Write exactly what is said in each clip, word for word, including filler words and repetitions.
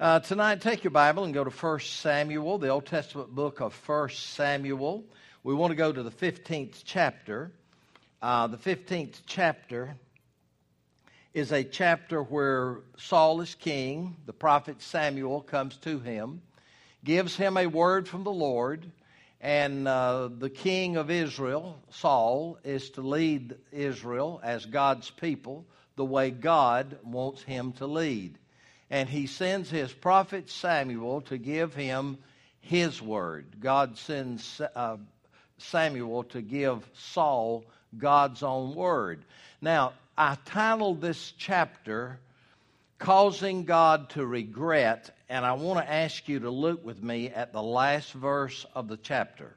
Uh, tonight, take your Bible and go to First Samuel, the Old Testament book of First Samuel. We want to go to the fifteenth chapter. Uh, the fifteenth chapter is a chapter where Saul is king. The prophet Samuel comes to him, gives him a word from the Lord, and uh, the king of Israel, Saul, is to lead Israel as God's people the way God wants him to lead. And he sends his prophet Samuel to give him his word. God sends uh, Samuel to give Saul God's own word. Now, I titled this chapter, Causing God to Regret, and I want to ask you to look with me at the last verse of the chapter,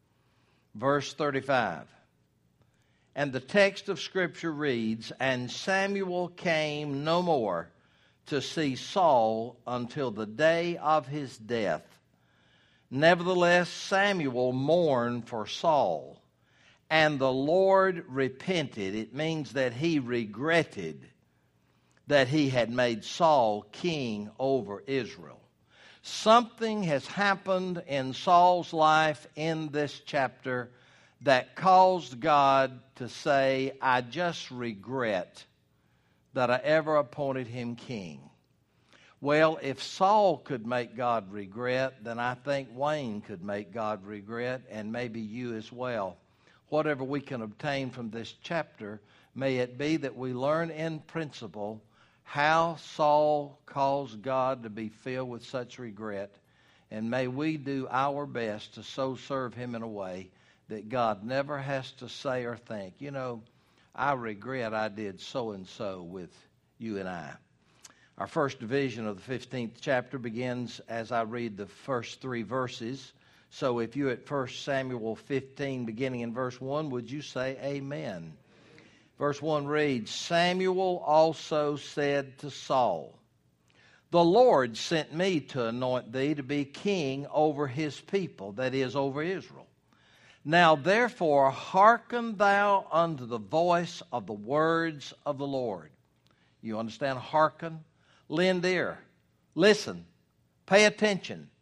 verse thirty-five. And the text of Scripture reads, "And Samuel came no more to see Saul until the day of his death. Nevertheless, Samuel mourned for Saul, and the Lord repented." It means that he regretted that he had made Saul king over Israel. Something has happened in Saul's life in this chapter that caused God to say, "I just regret that I ever appointed him king." Well, if Saul could make God regret, then I think Wayne could make God regret, and maybe you as well. Whatever we can obtain from this chapter, may it be that we learn in principle how Saul caused God to be filled with such regret, and may we do our best to so serve him in a way that God never has to say or think, you know, I regret I did so-and-so with you and I. Our first division of the fifteenth chapter begins as I read the first three verses. So if you're at First Samuel fifteen, beginning in verse one, would you say amen? Verse one reads, "Samuel also said to Saul, 'The Lord sent me to anoint thee to be king over his people,'" that is, over Israel. "Now therefore hearken thou unto the voice of the words of the Lord." You understand hearken? Lend ear. Listen. Pay attention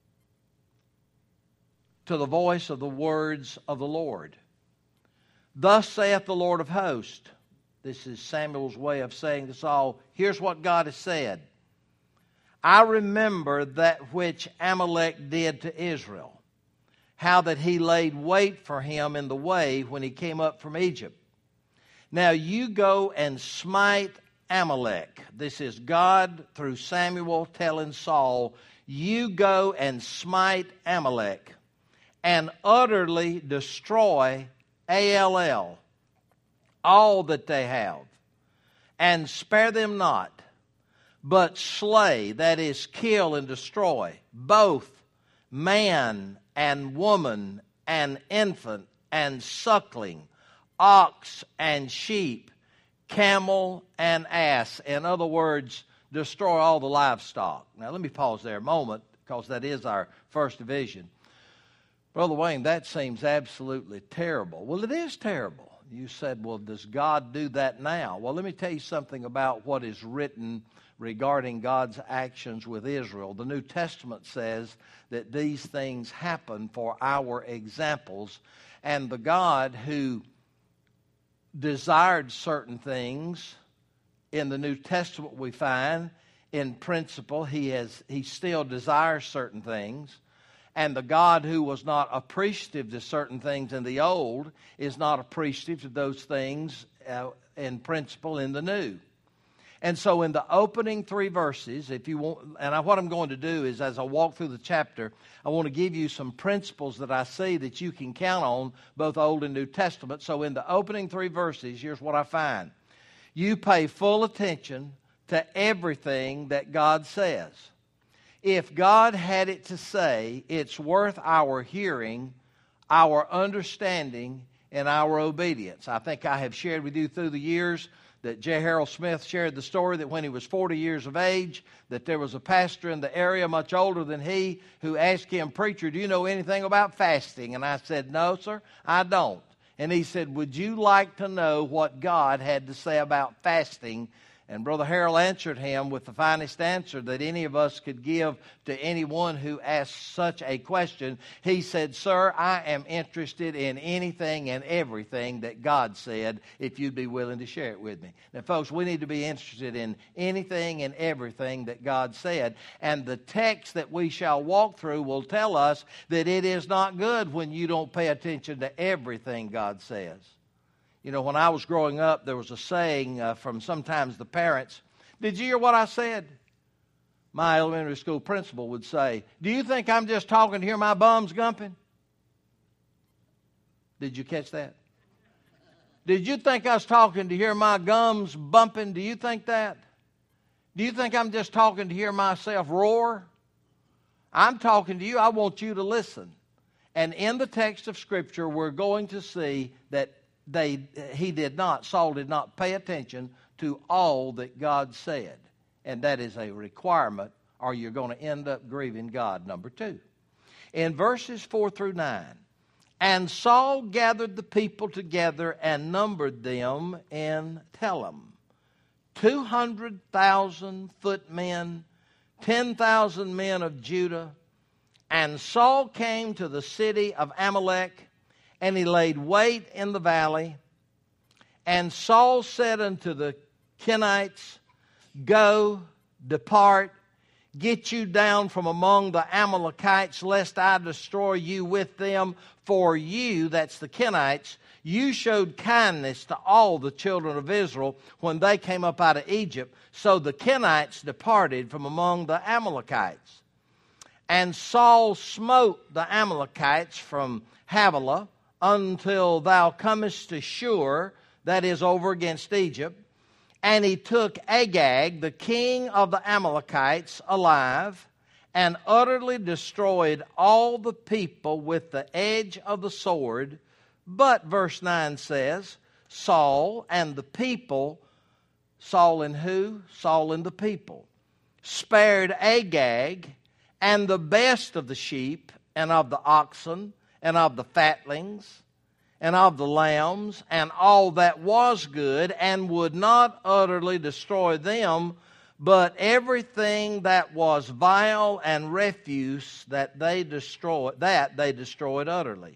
to the voice of the words of the Lord. "Thus saith the Lord of hosts." This is Samuel's way of saying to Saul, here's what God has said. "I remember that which Amalek did to Israel, how that he laid wait for him in the way when he came up from Egypt. Now you go and smite Amalek." This is God through Samuel telling Saul, you go and smite Amalek and utterly destroy A L L, all that they have, and spare them not, but slay, that is, kill and destroy, both man and woman and infant and suckling, ox and sheep, camel and ass. In other words, destroy all the livestock. Now let me pause there a moment, because that is our first division. Brother Wayne, that seems absolutely terrible. Well, it is terrible. You said, well, does God do that now? Well, let me tell you something about what is written regarding God's actions with Israel. The New Testament says that these things happen for our examples, and the God who desired certain things in the New Testament, we find in principle he has he still desires certain things, and the God who was not appreciative to certain things in the old is not appreciative to those things uh, in principle in the new. And so in the opening three verses, if you want, and I, what I'm going to do is as I walk through the chapter, I want to give you some principles that I see that you can count on, both Old and New Testament. So in the opening three verses, here's what I find. You pay full attention to everything that God says. If God had it to say, it's worth our hearing, our understanding, and our obedience. I think I have shared with you through the years that J. Harold Smith shared the story that when he was forty years of age, that there was a pastor in the area much older than he who asked him, "Preacher, do you know anything about fasting?" And I said, "No, sir, I don't." And he said, "Would you like to know what God had to say about fasting And Brother Harold answered him with the finest answer that any of us could give to anyone who asks such a question. He said, "Sir, I am interested in anything and everything that God said, if you'd be willing to share it with me." Now, folks, we need to be interested in anything and everything that God said. And the text that we shall walk through will tell us that it is not good when you don't pay attention to everything God says. You know, when I was growing up, there was a saying uh, from sometimes the parents, "Did you hear what I said?" My elementary school principal would say, "Do you think I'm just talking to hear my bums gumping?" Did you catch that? Did you think I was talking to hear my gums bumping? Do you think that? Do you think I'm just talking to hear myself roar? I'm talking to you. I want you to listen. And in the text of Scripture, we're going to see that They, he did not, Saul did not pay attention to all that God said. And that is a requirement, or you're going to end up grieving God. Number two, in verses four through nine, "And Saul gathered the people together and numbered them in Telem, two hundred thousand footmen, ten thousand men of Judah. And Saul came to the city of Amalek, and he laid wait in the valley. And Saul said unto the Kenites, Go, depart, get you down from among the Amalekites, lest I destroy you with them. For you," that's the Kenites, "you showed kindness to all the children of Israel when they came up out of Egypt. So the Kenites departed from among the Amalekites. And Saul smote the Amalekites from Havilah until thou comest to Shur," that is over against Egypt. "And he took Agag, the king of the Amalekites, alive, and utterly destroyed all the people with the edge of the sword. But," verse nine says, "Saul and the people," Saul and who? Saul and the people, "spared Agag and the best of the sheep and of the oxen and of the fatlings, and of the lambs, and all that was good, and would not utterly destroy them, but everything that was vile and refuse that they destroyed, that they destroyed utterly."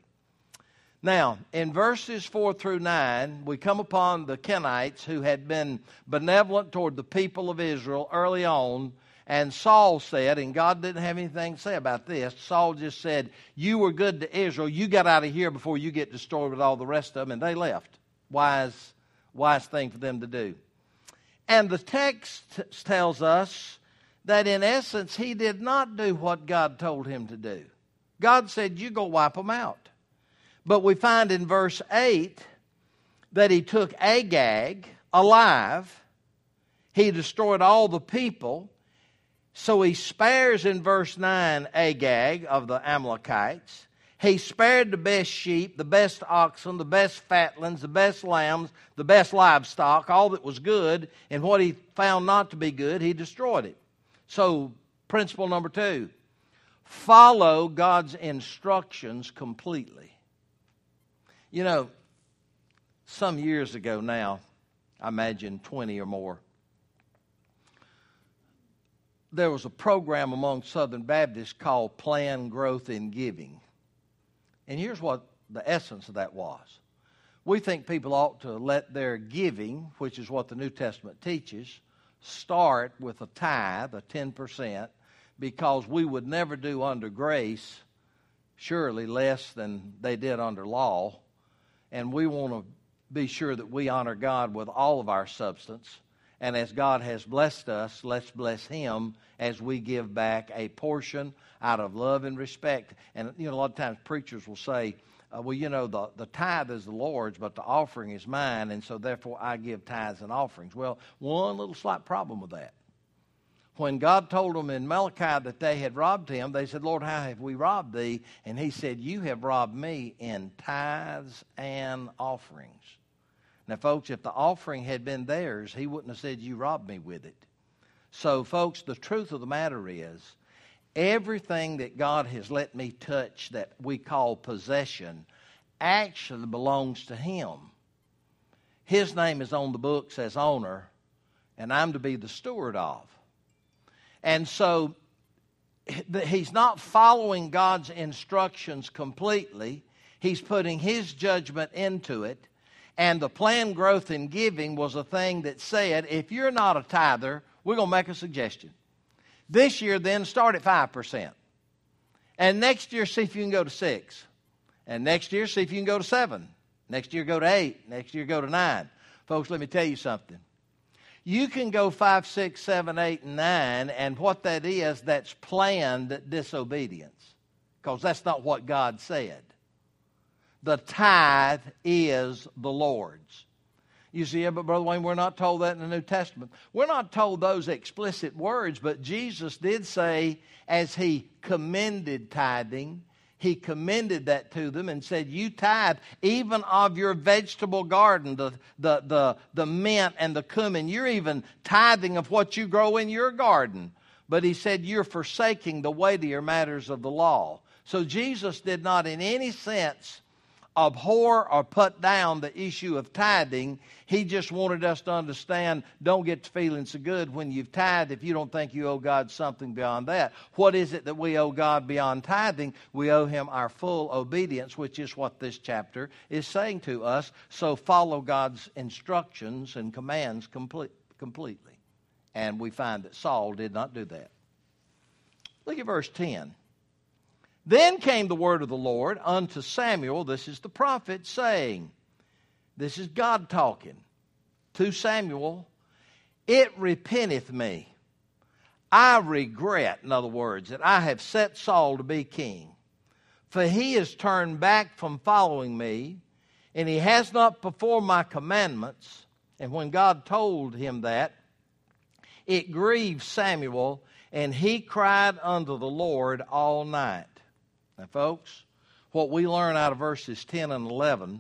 Now, in verses four through nine, we come upon the Kenites who had been benevolent toward the people of Israel early on. And Saul said, and God didn't have anything to say about this, Saul just said, "You were good to Israel. You got out of here before you get destroyed with all the rest of them." And they left. Wise, wise thing for them to do. And the text tells us that in essence, he did not do what God told him to do. God said, "You go wipe them out." But we find in verse eight that he took Agag alive. He destroyed all the people. So he spares in verse nine Agag of the Amalekites. He spared the best sheep, the best oxen, the best fatlings, the best lambs, the best livestock, all that was good. And what he found not to be good, he destroyed it. So principle number two, follow God's instructions completely. You know, some years ago now, I imagine twenty or more, there was a program among Southern Baptists called Planned Growth in Giving. And here's what the essence of that was. We think people ought to let their giving, which is what the New Testament teaches, start with a tithe, a ten percent, because we would never do under grace, surely less than they did under law. And we want to be sure that we honor God with all of our substance. And as God has blessed us, let's bless Him as we give back a portion out of love and respect. And, you know, a lot of times preachers will say, uh, well, you know, the, the tithe is the Lord's, but the offering is mine, and so therefore I give tithes and offerings. Well, one little slight problem with that. When God told them in Malachi that they had robbed Him, they said, "Lord, how have we robbed Thee?" And He said, "You have robbed Me in tithes and offerings." Now, folks, if the offering had been theirs, He wouldn't have said, "You robbed Me with it." So, folks, the truth of the matter is, everything that God has let me touch that we call possession actually belongs to Him. His name is on the books as owner, and I'm to be the steward of. And so he's not following God's instructions completely. He's putting his judgment into it. And the planned growth in giving was a thing that said, if you're not a tither, we're going to make a suggestion. This year, then, start at five percent. And next year, see if you can go to six. And next year, see if you can go to seven. Next year, go to eight. Next year, go to nine. Folks, let me tell you something. You can go five, six, seven, eight, and nine, and what that is, that's planned disobedience. Because that's not what God said. The tithe is the Lord's. You see, yeah, but Brother Wayne, we're not told that in the New Testament. We're not told those explicit words, but Jesus did say, as he commended tithing, he commended that to them and said, you tithe even of your vegetable garden, the, the, the, the mint and the cumin. You're even tithing of what you grow in your garden. But he said, you're forsaking the weightier matters of the law. So Jesus did not in any sense abhor or put down the issue of tithing. He just wanted us to understand, don't get to feeling so good when you've tithed if you don't think you owe God something beyond that. What is it that we owe God beyond tithing? We owe him our full obedience, which is what this chapter is saying to us. So follow God's instructions and commands complete, completely. And we find that Saul did not do that. Look at verse ten. Then came the word of the Lord unto Samuel, this is the prophet, saying, this is God talking to Samuel, it repenteth me. I regret, in other words, that I have set Saul to be king. For he has turned back from following me, and he has not performed my commandments. And when God told him that, it grieved Samuel, and he cried unto the Lord all night. Now, folks, what we learn out of verses ten and eleven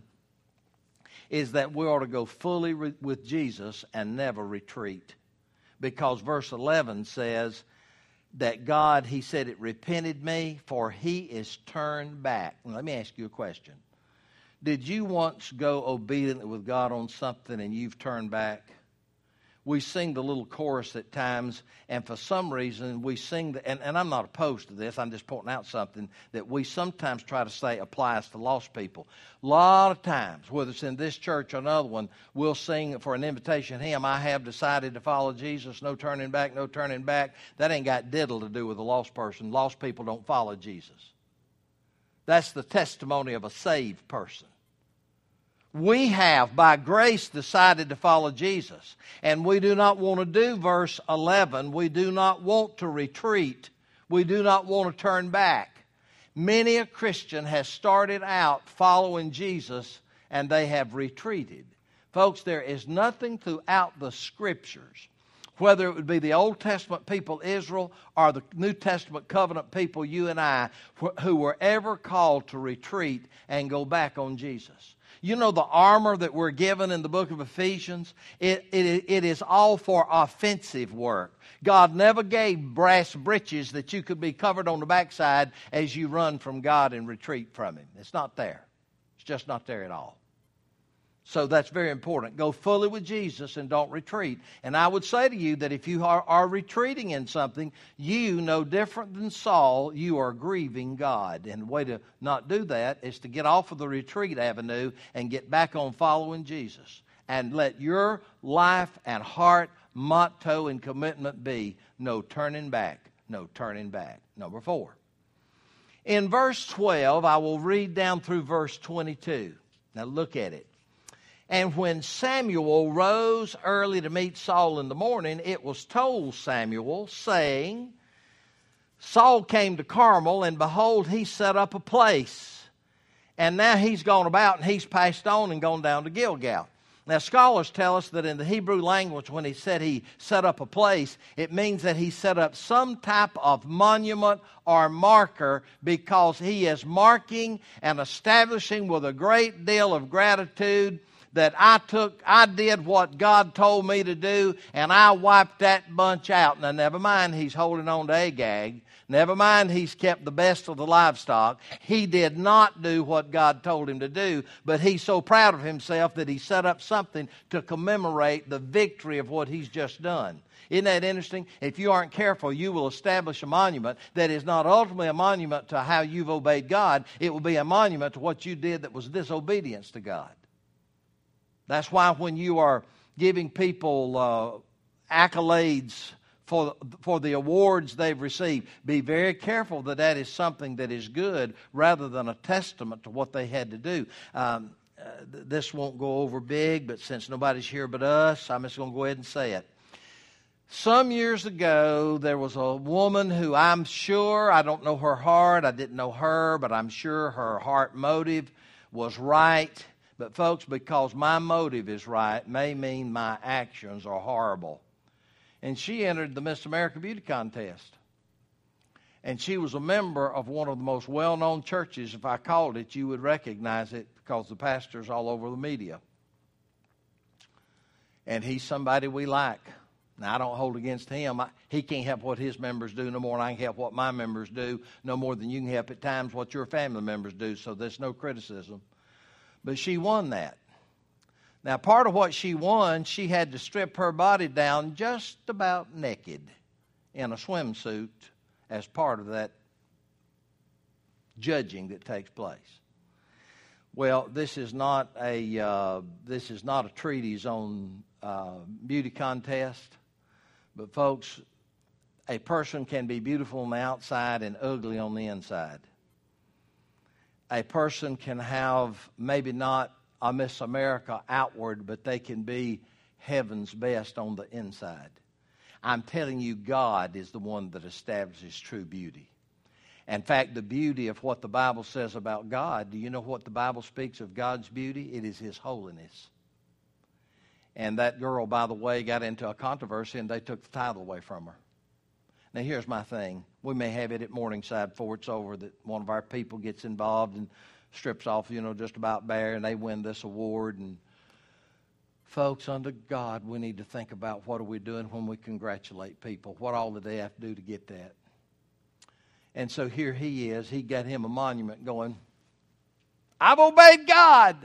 is that we ought to go fully re- with Jesus and never retreat. Because verse eleven says that God, he said, it repented me, for he is turned back. Now, let me ask you a question. Did you once go obediently with God on something and you've turned back? We sing the little chorus at times, and for some reason we sing, the, and, and I'm not opposed to this, I'm just pointing out something that we sometimes try to say applies to lost people. A lot of times, whether it's in this church or another one, we'll sing for an invitation hymn, I have decided to follow Jesus, no turning back, no turning back. That ain't got diddle to do with a lost person. Lost people don't follow Jesus. That's the testimony of a saved person. We have, by grace, decided to follow Jesus. And we do not want to do verse eleven. We do not want to retreat. We do not want to turn back. Many a Christian has started out following Jesus, and they have retreated. Folks, there is nothing throughout the Scriptures, whether it would be the Old Testament people, Israel, or the New Testament covenant people, you and I, who were ever called to retreat and go back on Jesus. You know the armor that we're given in the book of Ephesians? It, it, it is all for offensive work. God never gave brass breeches that you could be covered on the backside as you run from God and retreat from him. It's not there. It's just not there at all. So that's very important. Go fully with Jesus and don't retreat. And I would say to you that if you are, are retreating in something, you, no different than Saul, you are grieving God. And the way to not do that is to get off of the retreat avenue and get back on following Jesus. And let your life and heart motto and commitment be no turning back, no turning back. Number four. In verse twelve, I will read down through verse twenty-two. Now look at it. And when Samuel rose early to meet Saul in the morning, it was told Samuel, saying, Saul came to Carmel, and behold, he set up a place. And now he's gone about, and he's passed on and gone down to Gilgal. Now, scholars tell us that in the Hebrew language, when he said he set up a place, it means that he set up some type of monument or marker, because he is marking and establishing with a great deal of gratitude that I took, I did what God told me to do, and I wiped that bunch out. Now, never mind he's holding on to Agag. Never mind he's kept the best of the livestock. He did not do what God told him to do, but he's so proud of himself that he set up something to commemorate the victory of what he's just done. Isn't that interesting? If you aren't careful, you will establish a monument that is not ultimately a monument to how you've obeyed God. It will be a monument to what you did that was disobedience to God. That's why when you are giving people uh, accolades for, for the awards they've received, be very careful that that is something that is good rather than a testament to what they had to do. Um, uh, this won't go over big, but since nobody's here but us, I'm just going to go ahead and say it. Some years ago, there was a woman who I'm sure, I don't know her heart, I didn't know her, but I'm sure her heart motive was right. But folks, because my motive is right may mean my actions are horrible. And she entered the Miss America Beauty Contest. And she was a member of one of the most well-known churches. If I called it, you would recognize it because the pastor's all over the media. And he's somebody we like. Now, I don't hold against him. I, he can't help what his members do no more than I can help what my members do, no more than you can help at times what your family members do. So there's no criticism. But she won that. Now, part of what she won, she had to strip her body down just about naked in a swimsuit as part of that judging that takes place. Well, this is not a uh, this is not a treatise on uh, beauty contest, but folks, a person can be beautiful on the outside and ugly on the inside. A person can have maybe not a Miss America outward, but they can be heaven's best on the inside. I'm telling you, God is the one that establishes true beauty. In fact, the beauty of what the Bible says about God, do you know what the Bible speaks of God's beauty? It is His holiness. And that girl, by the way, got into a controversy and they took the title away from her. Now, here's my thing. We may have it at Morningside before it's over that one of our people gets involved and strips off, you know, just about bare, and they win this award. And folks, under God, we need to think about what are we doing when we congratulate people. What all did they have to do to get that? And so here he is. He got him a monument going, I've obeyed God.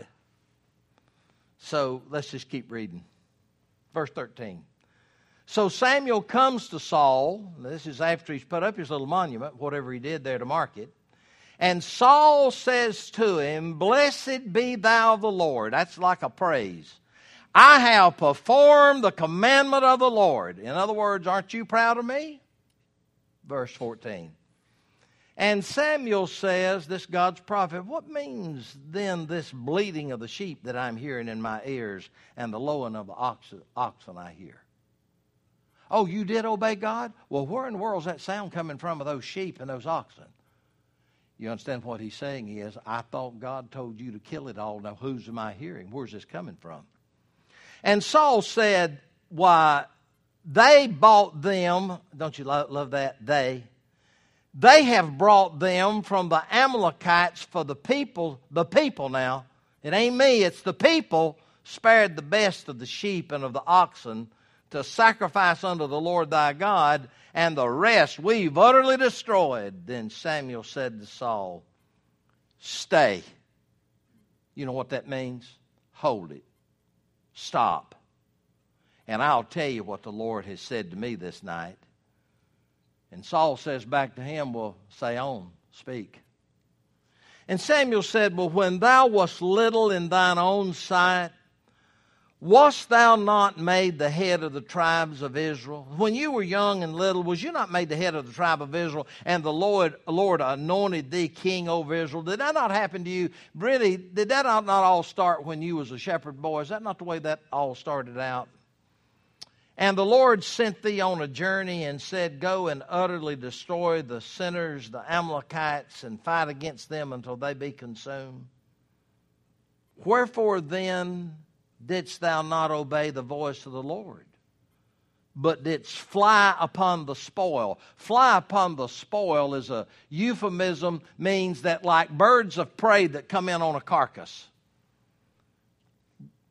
So let's just keep reading. Verse thirteen. So Samuel comes to Saul. This is after he's put up his little monument, whatever he did there to mark it. And Saul says to him, Blessed be thou the Lord. That's like a praise. I have performed the commandment of the Lord. In other words, aren't you proud of me? Verse fourteen. And Samuel says, this God's prophet, what means then this bleating of the sheep that I'm hearing in my ears and the lowing of the oxen, oxen I hear? Oh, you did obey God? Well, where in the world is that sound coming from of those sheep and those oxen? You understand what he's saying is, I thought God told you to kill it all. Now, whose am I hearing? Where's this coming from? And Saul said, why, they bought them. Don't you love, love that? They. They have brought them from the Amalekites for the people. The people now. It ain't me, it's the people spared the best of the sheep and of the oxen to sacrifice unto the Lord thy God, and the rest we've utterly destroyed. Then Samuel said to Saul, Stay. You know what that means? Hold it. Stop. And I'll tell you what the Lord has said to me this night. And Saul says back to him, Well, say on, speak. And Samuel said, Well, when thou wast little in thine own sight, wast thou not made the head of the tribes of Israel? When you were young and little, was you not made the head of the tribe of Israel, and the Lord, Lord anointed thee king over Israel? Did that not happen to you? Really, did that not, not all start when you was a shepherd boy? Is that not the way that all started out? And the Lord sent thee on a journey and said, Go and utterly destroy the sinners, the Amalekites, and fight against them until they be consumed. Wherefore then didst thou not obey the voice of the Lord, but didst fly upon the spoil? Fly upon the spoil is a euphemism, means that like birds of prey that come in on a carcass.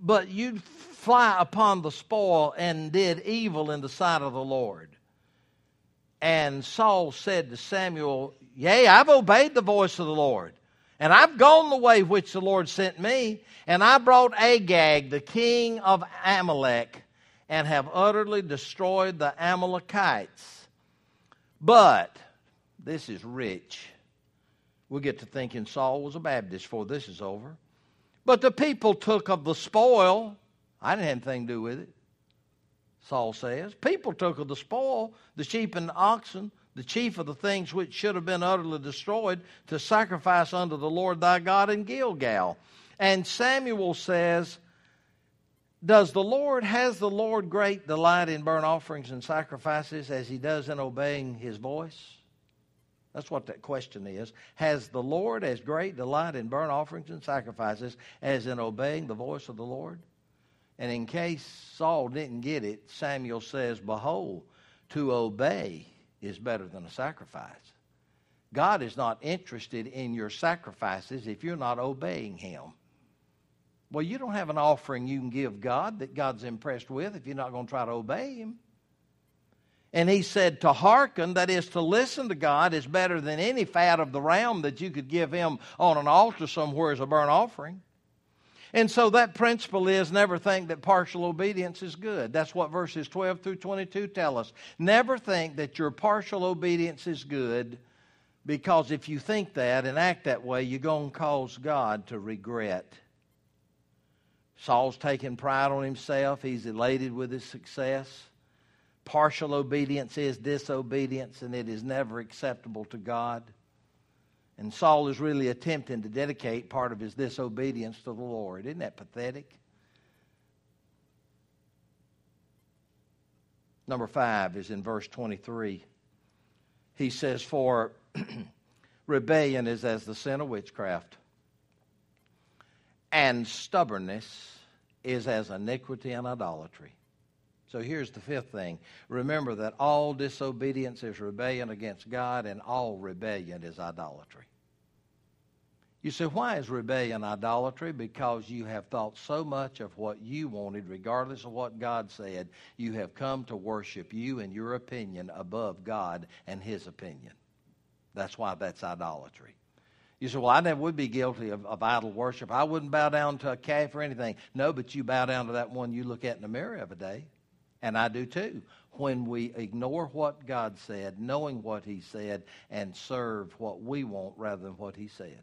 but you fly upon the spoil and did evil in the sight of the Lord. And Saul said to Samuel, Yea, I've obeyed the voice of the Lord, and I've gone the way which the Lord sent me, and I brought Agag, the king of Amalek, and have utterly destroyed the Amalekites. But, this is rich. We'll get to thinking Saul was a Baptist before this is over. But the people took of the spoil. I didn't have anything to do with it, Saul says. People took of the spoil, the sheep and the oxen, the chief of the things which should have been utterly destroyed, to sacrifice unto the Lord thy God in Gilgal. And Samuel says, Does the Lord, has the Lord great delight in burnt offerings and sacrifices as he does in obeying his voice? That's what that question is. Has the Lord as great delight in burnt offerings and sacrifices as in obeying the voice of the Lord? And in case Saul didn't get it, Samuel says, Behold, to obey is better than a sacrifice. God is not interested in your sacrifices if you're not obeying him. Well, you don't have an offering you can give God that God's impressed with if you're not going to try to obey him. And he said to hearken, that is to listen to God, is better than any fat of the ram that you could give him on an altar somewhere as a burnt offering. And so that principle is never think that partial obedience is good. That's what verses twelve through twenty-two tell us. Never think that your partial obedience is good, because if you think that and act that way, you're going to cause God to regret. Saul's taking pride on himself. He's elated with his success. Partial obedience is disobedience, and it is never acceptable to God. And Saul is really attempting to dedicate part of his disobedience to the Lord. Isn't that pathetic? Number five is in verse twenty-three. He says, For rebellion is as the sin of witchcraft, and stubbornness is as iniquity and idolatry. So here's the fifth thing. Remember that all disobedience is rebellion against God, and all rebellion is idolatry. You say, why is rebellion idolatry? Because you have thought so much of what you wanted, regardless of what God said. You have come to worship you and your opinion above God and his opinion. That's why that's idolatry. You say, well, I never would be guilty of, of idol worship. I wouldn't bow down to a calf or anything. No, but you bow down to that one you look at in the mirror every day. And I do too. When we ignore what God said, knowing what he said, and serve what we want rather than what he said.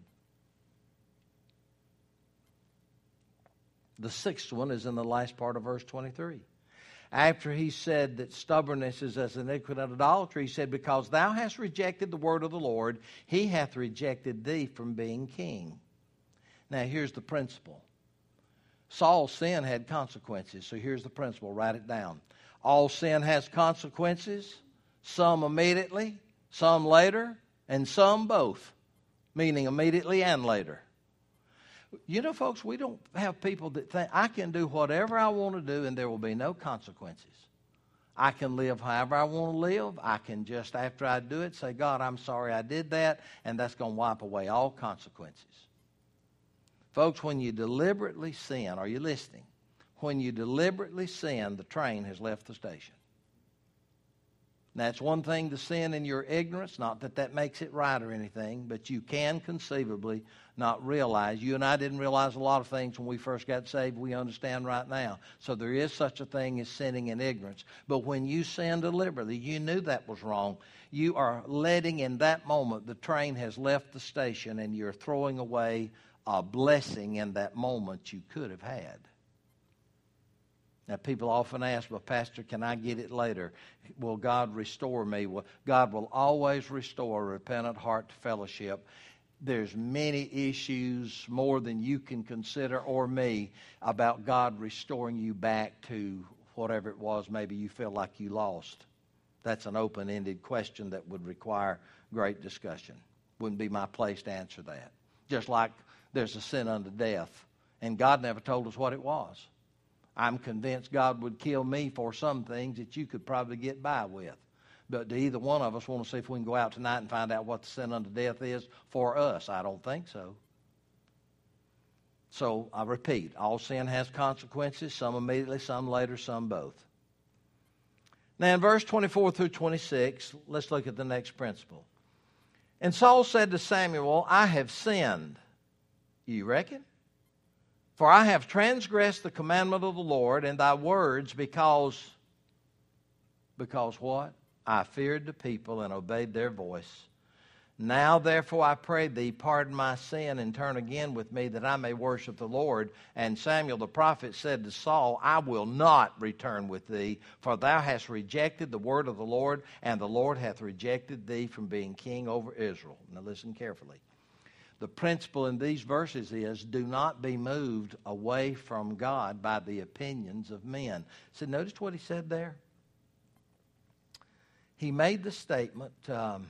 The sixth one is in the last part of verse twenty-three. After he said that stubbornness is as iniquity and idolatry, he said, Because thou hast rejected the word of the Lord, he hath rejected thee from being king. Now here's the principle. Saul's sin had consequences, so here's the principle. Write it down. All sin has consequences, some immediately, some later, and some both, meaning immediately and later. You know, folks, we don't have people that think, I can do whatever I want to do and there will be no consequences. I can live however I want to live. I can just, after I do it, say, God, I'm sorry I did that, and that's going to wipe away all consequences. Folks, when you deliberately sin, are you listening? When you deliberately sin, the train has left the station. Now, it's one thing to sin in your ignorance, not that that makes it right or anything, but you can conceivably not realize. You and I didn't realize a lot of things when we first got saved we understand right now. So there is such a thing as sinning in ignorance. But when you sin deliberately, you knew that was wrong. You are letting in that moment the train has left the station and you're throwing away a blessing in that moment you could have had. Now, people often ask, well, Pastor, can I get it later? Will God restore me? Well, God will always restore a repentant heart to fellowship. There's many issues, more than you can consider or me, about God restoring you back to whatever it was maybe you feel like you lost. That's an open-ended question that would require great discussion. Wouldn't be my place to answer that. Just like there's a sin unto death, and God never told us what it was. I'm convinced God would kill me for some things that you could probably get by with. But do either one of us want to see if we can go out tonight and find out what the sin unto death is for us? I don't think so. So I repeat, all sin has consequences, some immediately, some later, some both. Now in verse twenty-four through twenty-six, let's look at the next principle. And Saul said to Samuel, I have sinned. You reckon? For I have transgressed the commandment of the Lord and thy words because, because what? I feared the people and obeyed their voice. Now therefore I pray thee, pardon my sin and turn again with me that I may worship the Lord. And Samuel the prophet said to Saul, I will not return with thee, for thou hast rejected the word of the Lord, and the Lord hath rejected thee from being king over Israel. Now listen carefully. The principle in these verses is, do not be moved away from God by the opinions of men. So notice what he said there. He made the statement um,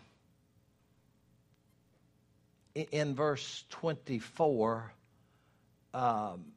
in verse twenty-four, um,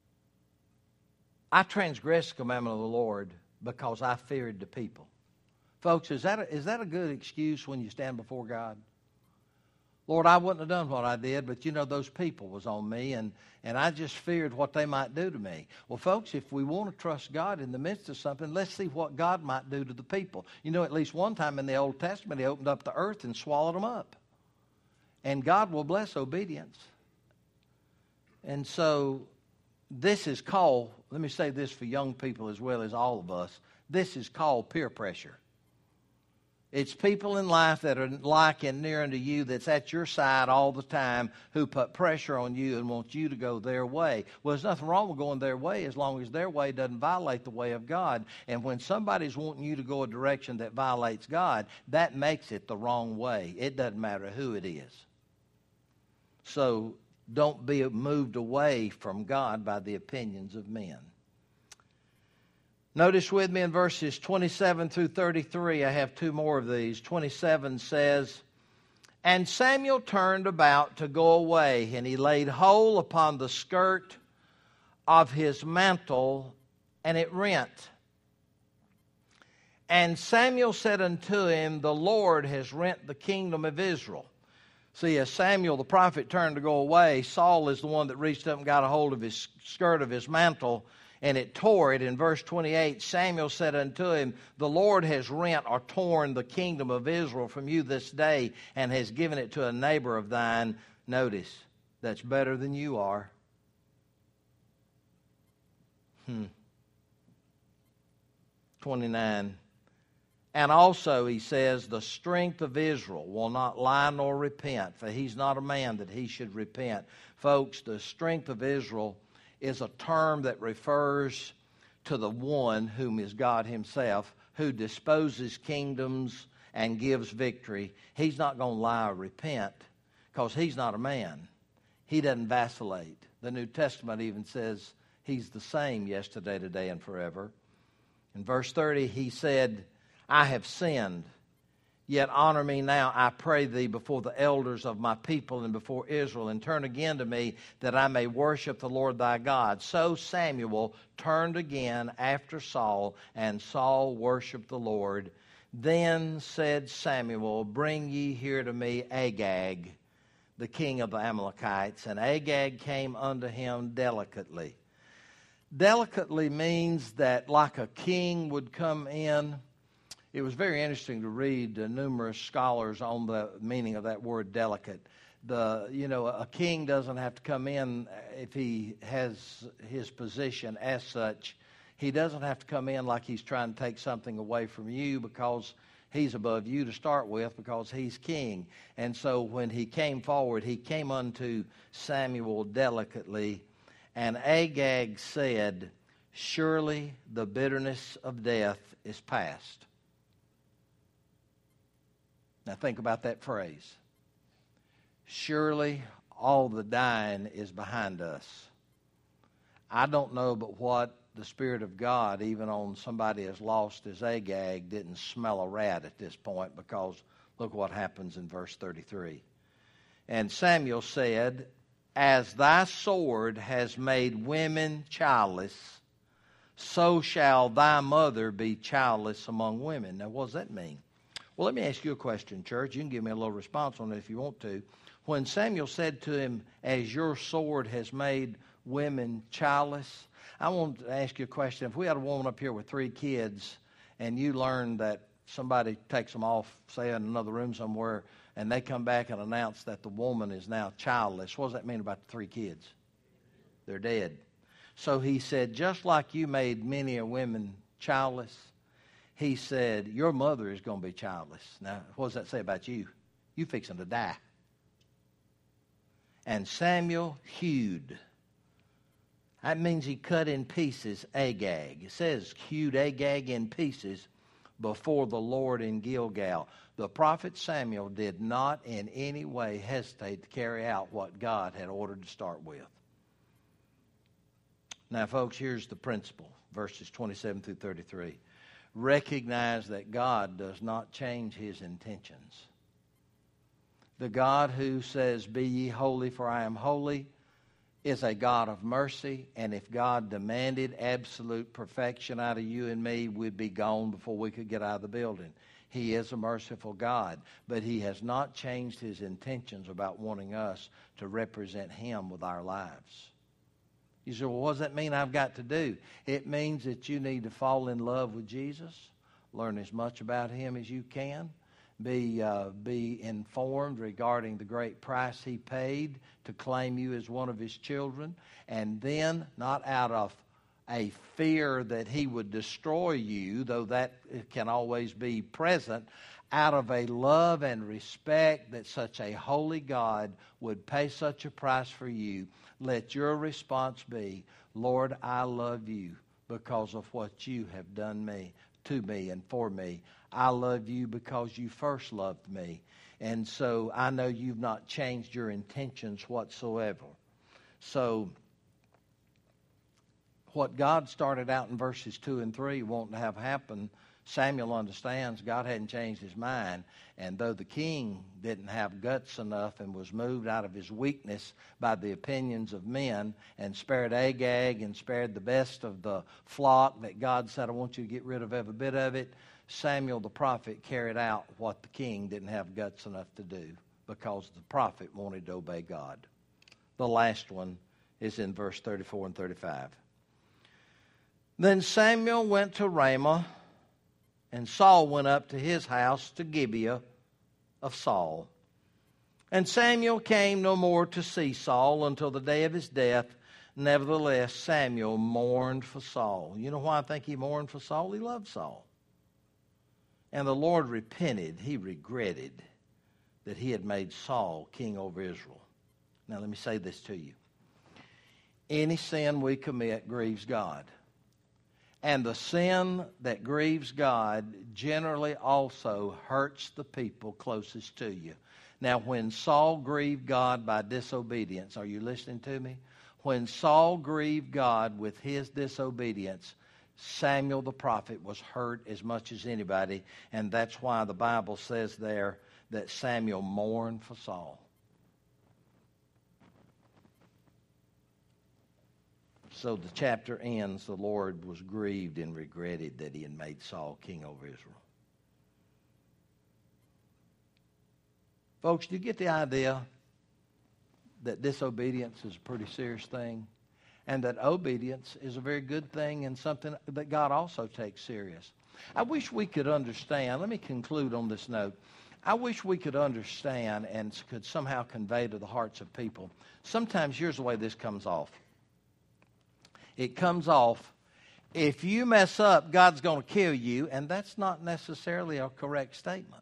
I transgressed the commandment of the Lord because I feared the people. Folks, is that a, is that a good excuse when you stand before God? Lord, I wouldn't have done what I did, but you know, those people was on me, and, and I just feared what they might do to me. Well, folks, if we want to trust God in the midst of something, let's see what God might do to the people. You know, at least one time in the Old Testament, he opened up the earth and swallowed them up. And God will bless obedience. And so this is called, let me say this for young people as well as all of us, this is called peer pressure. It's people in life that are like and near unto you that's at your side all the time who put pressure on you and want you to go their way. Well, there's nothing wrong with going their way as long as their way doesn't violate the way of God. And when somebody's wanting you to go a direction that violates God, that makes it the wrong way. It doesn't matter who it is. So don't be moved away from God by the opinions of men. Notice with me in verses twenty-seven through thirty-three, I have two more of these. twenty-seven says, And Samuel turned about to go away, and he laid hold upon the skirt of his mantle, and it rent. And Samuel said unto him, The Lord has rent the kingdom of Israel. See, as Samuel the prophet turned to go away, Saul is the one that reached up and got a hold of his skirt of his mantle, and it tore it. In verse twenty-eight, Samuel said unto him, The Lord has rent or torn the kingdom of Israel from you this day, and has given it to a neighbor of thine. Notice, that's better than you are. Hmm. twenty-nine. And also, he says, the strength of Israel will not lie nor repent, for he's not a man that he should repent. Folks, the strength of Israel is a term that refers to the one whom is God himself, who disposes kingdoms and gives victory. He's not going to lie or repent because he's not a man. He doesn't vacillate. The New Testament even says he's the same yesterday, today, and forever. In verse thirty, he said, I have sinned, yet honor me now, I pray thee, before the elders of my people and before Israel, and turn again to me, that I may worship the Lord thy God. So Samuel turned again after Saul, and Saul worshiped the Lord. Then said Samuel, Bring ye here to me Agag, the king of the Amalekites. And Agag came unto him delicately. Delicately means that like a king would come in. It was very interesting to read uh, numerous scholars on the meaning of that word delicate. The you know a king doesn't have to come in if he has his position as such. He doesn't have to come in like he's trying to take something away from you because he's above you to start with, because he's king. And so when he came forward, he came unto Samuel delicately, and Agag said, Surely the bitterness of death is past. Now think about that phrase. Surely all the dying is behind us. I don't know but what the Spirit of God, even on somebody as lost as Agag, didn't smell a rat at this point, because look what happens in verse thirty-three. And Samuel said, As thy sword has made women childless, so shall thy mother be childless among women. Now what does that mean? Well, let me ask you a question, church. You can give me a little response on it if you want to. When Samuel said to him, As your sword has made women childless? I want to ask you a question. If we had a woman up here with three kids and you learned that somebody takes them off, say in another room somewhere, and they come back and announce that the woman is now childless, what does that mean about the three kids? They're dead. So he said, just like you made many a women childless, he said, your mother is going to be childless. Now, what does that say about you? You fixing to die. And Samuel hewed. That means he cut in pieces Agag. It says hewed Agag in pieces before the Lord in Gilgal. The prophet Samuel did not in any way hesitate to carry out what God had ordered to start with. Now, folks, here's the principle, verses twenty-seven through thirty-three. Recognize that God does not change his intentions. The God who says, be ye holy, for I am holy, is a God of mercy, and if God demanded absolute perfection out of you and me, we'd be gone before we could get out of the building. He is a merciful God, but he has not changed his intentions about wanting us to represent him with our lives. You say, well, what does that mean I've got to do? It means that you need to fall in love with Jesus, learn as much about him as you can, be uh, be informed regarding the great price he paid to claim you as one of his children, and then not out of a fear that he would destroy you, though that can always be present, out of a love and respect that such a holy God would pay such a price for you. Let your response be, Lord, I love you because of what you have done me, to me and for me. I love you because you first loved me. And so I know you've not changed your intentions whatsoever. So what God started out in verses two and three wanting to have happen, Samuel understands God hadn't changed his mind. And though the king didn't have guts enough and was moved out of his weakness by the opinions of men and spared Agag and spared the best of the flock that God said, I want you to get rid of every bit of it, Samuel the prophet carried out what the king didn't have guts enough to do because the prophet wanted to obey God. The last one is in verse thirty-four and thirty-five. Then Samuel went to Ramah, and Saul went up to his house to Gibeah of Saul. And Samuel came no more to see Saul until the day of his death. Nevertheless, Samuel mourned for Saul. You know why I think he mourned for Saul? He loved Saul. And the Lord repented. He regretted that he had made Saul king over Israel. Now let me say this to you. Any sin we commit grieves God. And the sin that grieves God generally also hurts the people closest to you. Now, when Saul grieved God by disobedience, are you listening to me? When Saul grieved God with his disobedience, Samuel the prophet was hurt as much as anybody, and that's why the Bible says there that Samuel mourned for Saul. So the chapter ends, the Lord was grieved and regretted that he had made Saul king over Israel. Folks, do you get the idea that disobedience is a pretty serious thing? And that obedience is a very good thing and something that God also takes serious. I wish we could understand, let me conclude on this note. I wish we could understand and could somehow convey to the hearts of people. Sometimes here's the way this comes off. It comes off, if you mess up, God's going to kill you, and that's not necessarily a correct statement.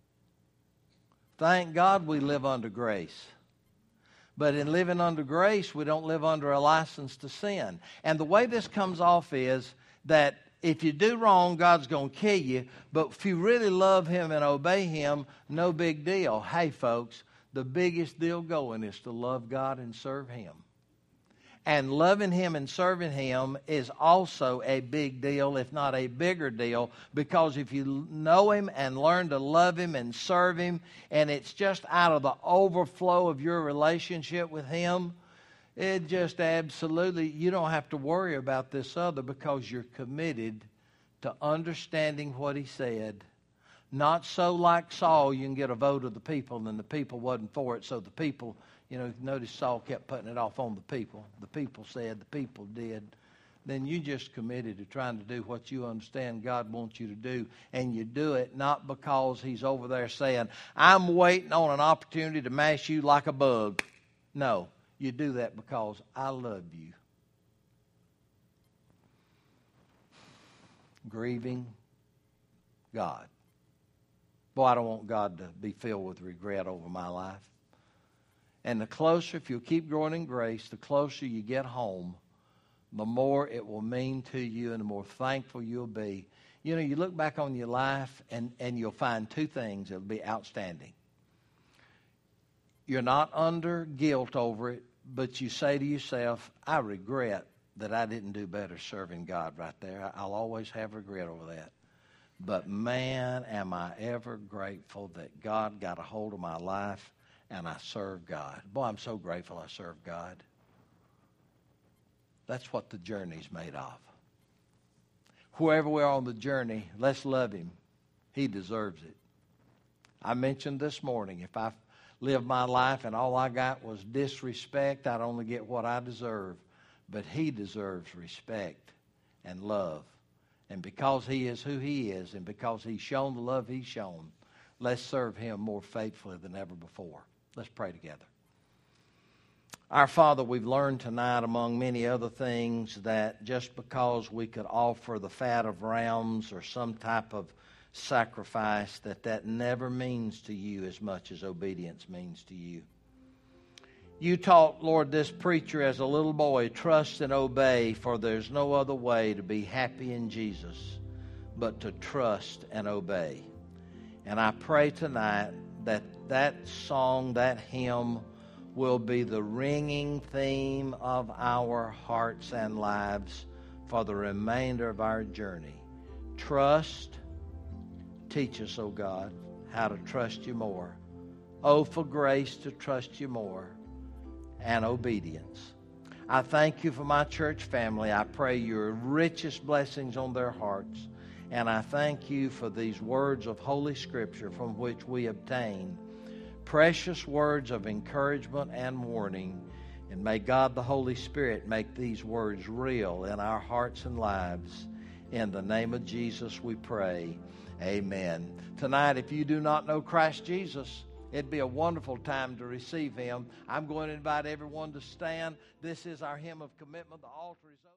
Thank God we live under grace. But in living under grace, we don't live under a license to sin. And the way this comes off is that if you do wrong, God's going to kill you. But if you really love him and obey him, no big deal. Hey, folks, the biggest deal going is to love God and serve him. And loving him and serving him is also a big deal, if not a bigger deal, because if you know him and learn to love him and serve him, and it's just out of the overflow of your relationship with him, it just absolutely, you don't have to worry about this other because you're committed to understanding what he said, Not so like Saul, you can get a vote of the people, and the people wasn't for it, so the people, you know, notice Saul kept putting it off on the people. The people said, the people did. Then you just committed to trying to do what you understand God wants you to do, and you do it not because he's over there saying, I'm waiting on an opportunity to mash you like a bug. No, you do that because I love you. Grieving God. Boy, I don't want God to be filled with regret over my life. And the closer, if you'll keep growing in grace, the closer you get home, the more it will mean to you and the more thankful you'll be. You know, you look back on your life and, and you'll find two things that will be outstanding. You're not under guilt over it, but you say to yourself, I regret that I didn't do better serving God right there. I'll always have regret over that. But man, am I ever grateful that God got a hold of my life and I served God. Boy, I'm so grateful I served God. That's what the journey's made of. Whoever we're on the journey, let's love him. He deserves it. I mentioned this morning, if I lived my life and all I got was disrespect, I'd only get what I deserve. But he deserves respect and love. And because he is who he is, and because he's shown the love he's shown, let's serve him more faithfully than ever before. Let's pray together. Our Father, we've learned tonight, among many other things, that just because we could offer the fat of rams or some type of sacrifice, that that never means to you as much as obedience means to you. You taught, Lord, this preacher as a little boy, trust and obey, for there's no other way to be happy in Jesus but to trust and obey. And I pray tonight that that song, that hymn, will be the ringing theme of our hearts and lives for the remainder of our journey. Trust. Teach us, O God, how to trust you more. Oh, for grace to trust you more. And obedience. I thank you for my church family. I pray your richest blessings on their hearts. And I thank you for these words of Holy Scripture from which we obtain precious words of encouragement and warning. And may God the Holy Spirit make these words real in our hearts and lives. In the name of Jesus we pray. Amen. Tonight, if you do not know Christ Jesus, it'd be a wonderful time to receive him. I'm going to invite everyone to stand. This is our hymn of commitment. The altar is open.